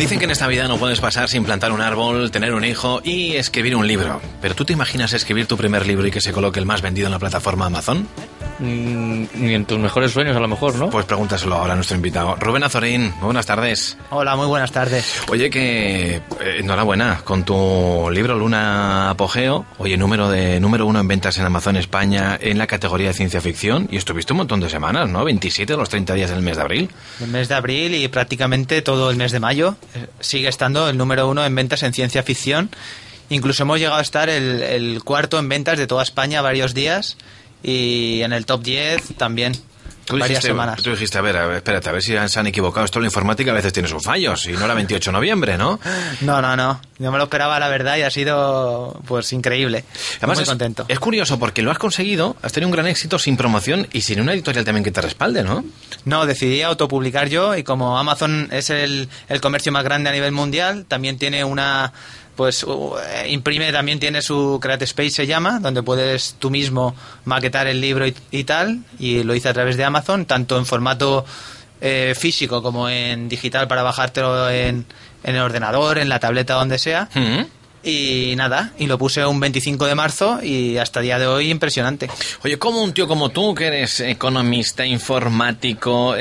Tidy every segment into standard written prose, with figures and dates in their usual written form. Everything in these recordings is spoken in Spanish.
Dicen que en esta vida no puedes pasar sin plantar un árbol, tener un hijo y escribir un libro. ¿Pero tú te imaginas escribir tu primer libro y que se coloque el más vendido en la plataforma Amazon? Ni en tus mejores sueños, a lo mejor, ¿no? Pues pregúntaselo ahora a nuestro invitado. Rubén Azorín, muy buenas tardes. Hola, muy buenas tardes. Oye, que enhorabuena con tu libro Luna Apogeo. Oye, número 1 en ventas en Amazon España en la categoría de ciencia ficción. Y estuviste un montón de semanas, ¿no? 27 de los 30 días del mes de abril. El mes de abril y prácticamente todo el mes de mayo sigue estando el número 1 en ventas en ciencia ficción. Incluso hemos llegado a estar el cuarto en ventas de toda España varios días y en el top 10 también. Varias semanas. Tú dijiste, a ver, espérate, a ver si se han equivocado. Esto en la informática a veces tiene sus fallos. Y no era 28 de noviembre, ¿no? No. Yo me lo esperaba, la verdad, y ha sido, pues, increíble. Además, muy contento. Es curioso porque lo has conseguido, has tenido un gran éxito sin promoción y sin una editorial también que te respalde, ¿no? No, decidí autopublicar yo y como Amazon es el comercio más grande a nivel mundial, también tiene una... Pues imprime, también tiene su Create Space, se llama, donde puedes tú mismo maquetar el libro y tal, y lo hice a través de Amazon, tanto en formato físico como en digital para bajártelo en el ordenador, en la tableta, donde sea. Y nada, y lo puse un 25 de marzo y hasta el día de hoy impresionante. Oye, ¿cómo un tío como tú, que eres economista, informático,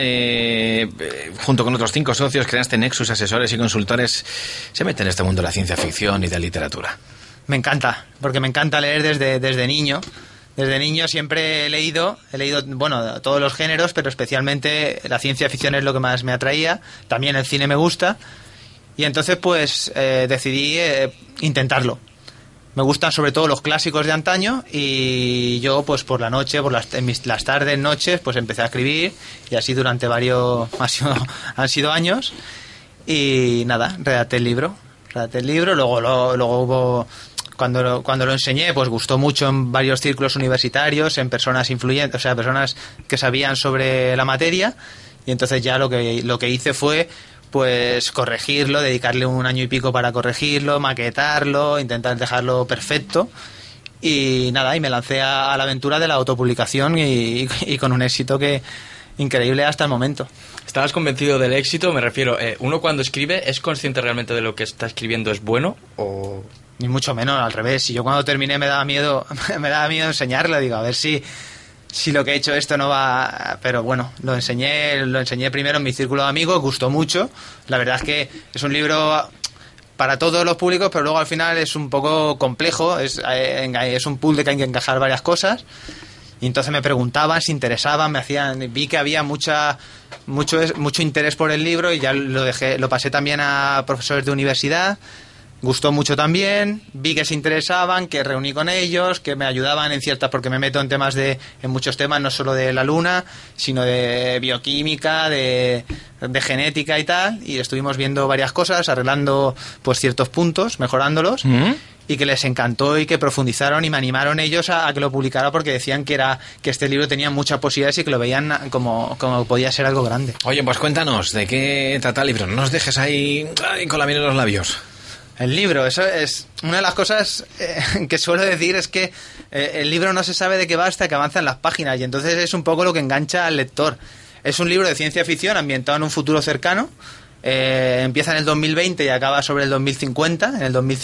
junto con otros 5 socios, creaste Nexus, asesores y consultores, se mete en este mundo de la ciencia ficción y de la literatura? Me encanta, porque me encanta leer desde niño. Desde niño siempre he leído, bueno, todos los géneros, pero especialmente la ciencia ficción es lo que más me atraía. También el cine me gusta. Y entonces pues decidí intentarlo. Me gustan sobre todo los clásicos de antaño y yo pues por la noche, las tardes, noches, pues empecé a escribir y así durante han sido años y nada, redacté el libro, luego hubo... Cuando lo enseñé, pues gustó mucho en varios círculos universitarios, en personas influyentes, o sea, personas que sabían sobre la materia, y entonces ya lo que hice fue pues corregirlo, dedicarle 1 año y pico para corregirlo, maquetarlo, intentar dejarlo perfecto y nada, y me lancé a la aventura de la autopublicación y con un éxito increíble hasta el momento. ¿Estabas convencido del éxito? Me refiero, uno cuando escribe, ¿es consciente realmente de lo que está escribiendo es bueno o...? Ni mucho menos, al revés. Si yo cuando terminé me daba miedo enseñarlo, digo, a ver si lo que he hecho esto no va... Pero bueno, lo enseñé primero en mi círculo de amigos, gustó mucho. La verdad es que es un libro para todos los públicos, pero luego al final es un poco complejo, es un puzzle que hay que encajar varias cosas. Y entonces me preguntaban, se interesaban, vi que había mucho interés por el libro y ya lo pasé también a profesores de universidad. Gustó mucho también, vi que se interesaban, que reuní con ellos, que me ayudaban porque me meto en muchos temas, no solo de la luna, sino de bioquímica, de genética y tal, y estuvimos viendo varias cosas, arreglando pues ciertos puntos, mejorándolos, y que les encantó y que profundizaron y me animaron ellos a que lo publicara porque decían que este libro tenía muchas posibilidades y que lo veían como podía ser algo grande. Oye, pues cuéntanos, ¿de qué trata el libro? No nos dejes ahí con la miel en los labios. El libro, eso es una de las cosas que suelo decir, es que el libro no se sabe de qué va hasta que avanzan las páginas y entonces es un poco lo que engancha al lector. Es un libro de ciencia ficción ambientado en un futuro cercano, empieza en el 2020 y acaba sobre el 2050,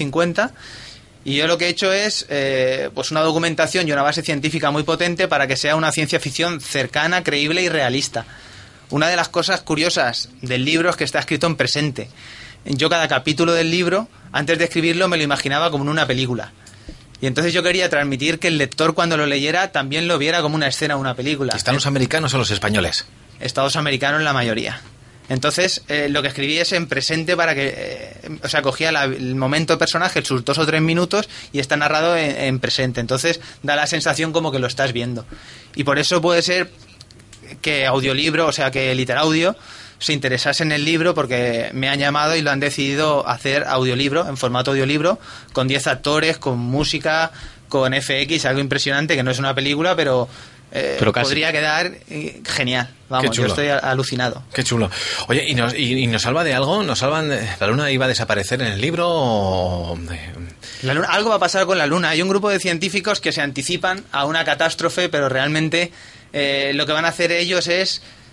y yo lo que he hecho es pues una documentación y una base científica muy potente para que sea una ciencia ficción cercana, creíble y realista. Una de las cosas curiosas del libro es que está escrito en presente. Yo cada capítulo del libro, antes de escribirlo, me lo imaginaba como en una película. Y entonces yo quería transmitir que el lector cuando lo leyera también lo viera como una escena de una película. ¿Están los americanos o los españoles? Estados americanos la mayoría. Entonces lo que escribí es en presente para que... cogía el momento de personaje, sus 2 o 3 minutos y está narrado en presente. Entonces da la sensación como que lo estás viendo. Y por eso puede ser que audiolibro, que Literaudio se interesase en el libro porque me han llamado y lo han decidido hacer audiolibro, en formato audiolibro, con 10 actores, con música, con FX, algo impresionante, que no es una película, pero podría quedar genial. Vamos, yo estoy alucinado. Qué chulo. Oye, ¿y nos salva de algo? ¿La luna iba a desaparecer en el libro o...? La luna, algo va a pasar con la luna. Hay un grupo de científicos que se anticipan a una catástrofe, pero realmente lo que van a hacer ellos es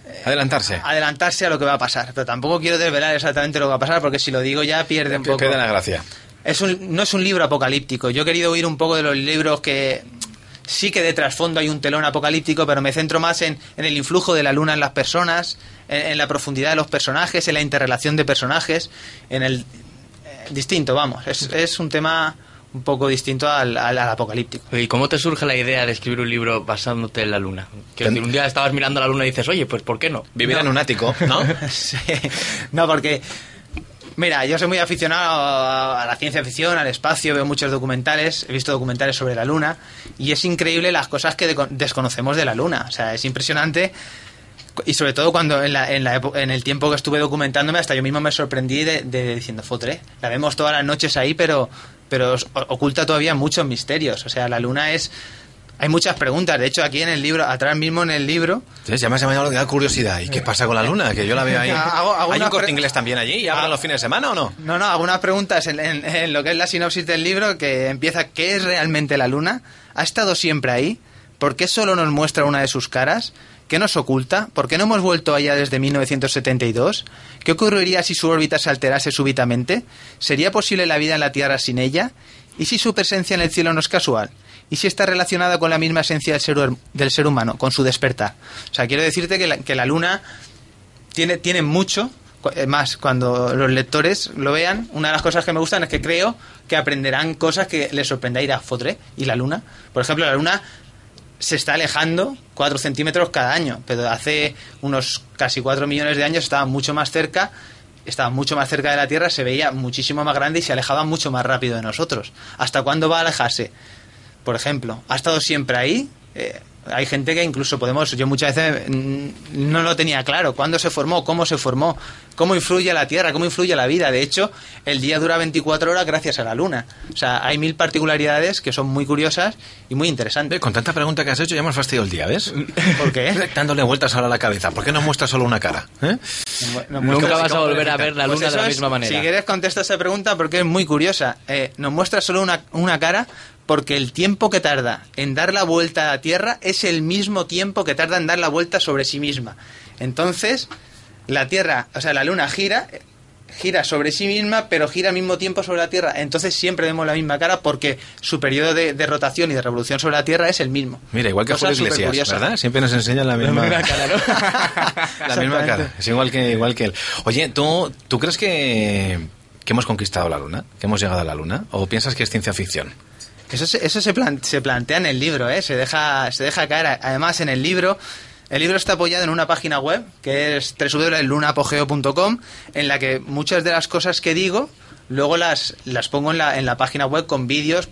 adelantarse a lo que va a pasar. Pero tampoco quiero desvelar exactamente lo que va a pasar, porque si lo digo ya pierde un poco. Pierde la gracia. No es un libro apocalíptico. Yo he querido huir un poco de los libros que sí que de trasfondo hay un telón apocalíptico, pero me centro más en el influjo de la luna en las personas, en la profundidad de los personajes, en la interrelación de personajes, en el distinto, vamos. Es un tema un poco distinto al apocalíptico. ¿Y cómo te surge la idea de escribir un libro basándote en la luna? Que un día estabas mirando la luna y dices, oye, pues ¿por qué no? Vivir en un ático, ¿no? Sí. No, porque... Mira, yo soy muy aficionado a la ciencia ficción, al espacio, veo muchos documentales, he visto documentales sobre la Luna y es increíble las cosas que desconocemos de la Luna. O sea, es impresionante y sobre todo cuando en el tiempo que estuve documentándome hasta yo mismo me sorprendí de diciendo, fotre, la vemos todas las noches ahí, pero oculta todavía muchos misterios. O sea, la Luna es... Hay muchas preguntas. De hecho, aquí en el libro, atrás mismo en el libro... Entonces, ya me ha llamado la curiosidad. ¿Y qué pasa con la Luna? Que yo la veo ahí. ¿Hay un Corte Inglés también allí? ¿Y abren los fines de semana o no? No, algunas preguntas en lo que es la sinopsis del libro, que empieza, ¿qué es realmente la Luna? ¿Ha estado siempre ahí? ¿Por qué solo nos muestra una de sus caras? ¿Qué nos oculta? ¿Por qué no hemos vuelto allá desde 1972? ¿Qué ocurriría si su órbita se alterase súbitamente? ¿Sería posible la vida en la Tierra sin ella? ¿Y si su presencia en el cielo no es casual? ¿Y si está relacionada con la misma esencia del ser humano, con su despertar? O sea, quiero decirte que la Luna tiene mucho. Más, cuando los lectores lo vean, una de las cosas que me gustan es que creo que aprenderán cosas que les sorprenderá ir a fotre. Y la Luna, por ejemplo, la Luna se está alejando 4 centímetros cada año, pero hace unos casi 4 millones de años estaba mucho más cerca de la Tierra, se veía muchísimo más grande y se alejaba mucho más rápido de nosotros. ¿Hasta cuándo va a alejarse? Por ejemplo, ¿ha estado siempre ahí? Hay gente que incluso yo muchas veces no lo tenía claro. ¿Cuándo se formó? ¿Cómo se formó? ¿Cómo influye la Tierra? ¿Cómo influye la vida? De hecho, el día dura 24 horas gracias a la Luna. O sea, hay 1000 particularidades que son muy curiosas y muy interesantes. Con tanta pregunta que has hecho ya hemos fastidiado el día, ¿ves? ¿Por qué? Dándole vueltas ahora a la cabeza. ¿Por qué nos muestras solo una cara? Nunca vas a volver a ver la Luna de la misma manera. Si quieres contesta esa pregunta porque es muy curiosa. Nos muestra solo una cara porque el tiempo que tarda en dar la vuelta a la Tierra es el mismo tiempo que tarda en dar la vuelta sobre sí misma. Entonces, la Tierra, o sea, la Luna gira sobre sí misma, pero gira al mismo tiempo sobre la Tierra. Entonces siempre vemos la misma cara porque su periodo de rotación y de revolución sobre la Tierra es el mismo. Mira, igual que Julio Iglesias, ¿verdad? Siempre nos enseñan la misma cara, ¿no? La misma cara, es igual que él. Oye, ¿tú crees que hemos conquistado la Luna? ¿Que hemos llegado a la Luna? ¿O piensas que es ciencia ficción? Eso se plantea en el libro, se deja caer. Además, en el libro está apoyado en una página web que es www.lunapogeo.com, en la que muchas de las cosas que digo luego las pongo en la página web con vídeos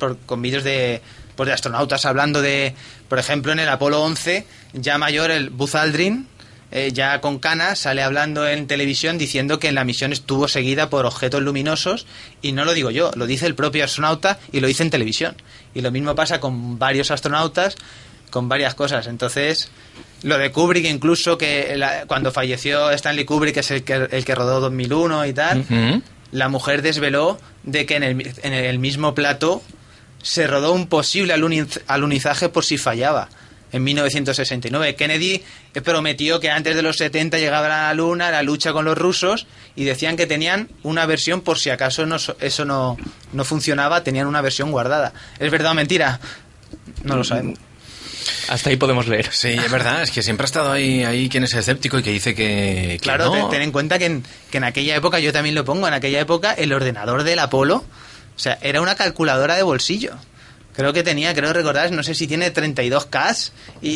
de astronautas hablando de, por ejemplo, en el Apolo 11, ya mayor, el Buzz Aldrin, ya con canas, sale hablando en televisión diciendo que en la misión estuvo seguida por objetos luminosos, y no lo digo yo, lo dice el propio astronauta y lo dice en televisión. Y lo mismo pasa con varios astronautas, con varias cosas. Entonces, lo de Kubrick incluso, que cuando falleció Stanley Kubrick, que es el que rodó 2001 y tal, la mujer desveló de que en el mismo plató se rodó un posible alunizaje por si fallaba. En 1969, Kennedy prometió que antes de los 70 llegaba a la Luna, la lucha con los rusos, y decían que tenían una versión por si acaso eso no funcionaba, tenían una versión guardada. ¿Es verdad o mentira? No lo sabemos. Hasta ahí podemos leer. Sí, es verdad, es que siempre ha estado ahí quien es escéptico y que dice que claro, no. Ten en cuenta que en aquella época, yo también lo pongo, en aquella época el ordenador del Apolo, o sea, era una calculadora de bolsillo. Creo recordar, no sé si tiene 32K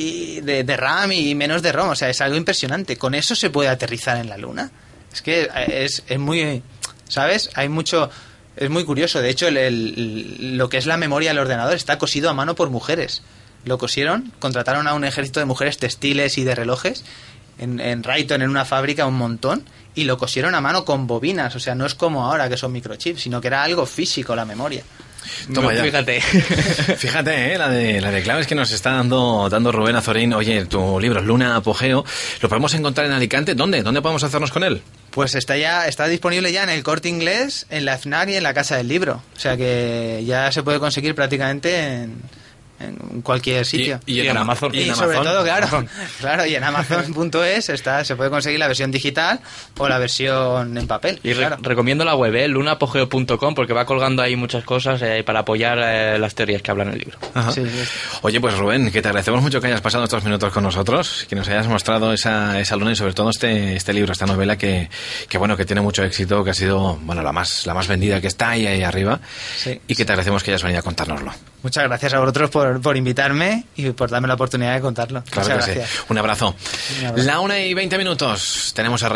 y de RAM y menos de ROM. O sea, es algo impresionante. ¿Con eso se puede aterrizar en la Luna? Es que es muy... ¿Sabes? Hay mucho... Es muy curioso. De hecho, lo que es la memoria del ordenador está cosido a mano por mujeres. Lo cosieron, contrataron a un ejército de mujeres textiles y de relojes en Rayton, en una fábrica, un montón, y lo cosieron a mano con bobinas. O sea, no es como ahora que son microchips, sino que era algo físico la memoria. Toma ya. Fíjate, la de claves que nos está dando Rubén Azorín. Oye, tu libro Luna Apogeo, ¿lo podemos encontrar en Alicante? ¿Dónde podemos hacernos con él? Pues está disponible ya en el Corte Inglés, en la FNAC y en la Casa del Libro. O sea que ya se puede conseguir prácticamente en cualquier sitio. Y en Amazon. Y sobre todo, claro, y en Amazon.es se puede conseguir la versión digital o la versión en papel. Y recomiendo la web, lunaapogeo.com, porque va colgando ahí muchas cosas para apoyar las teorías que hablan en el libro. Sí. Oye, pues Rubén, que te agradecemos mucho que hayas pasado estos minutos con nosotros, que nos hayas mostrado esa luna y sobre todo este libro, esta novela que bueno, que tiene mucho éxito, que ha sido la más vendida, que está ahí arriba, y que te agradecemos que hayas venido a contárnoslo. Muchas gracias a vosotros por invitarme y por darme la oportunidad de contarlo. Claro Muchas que gracias. sí. Un abrazo. 1:20 tenemos a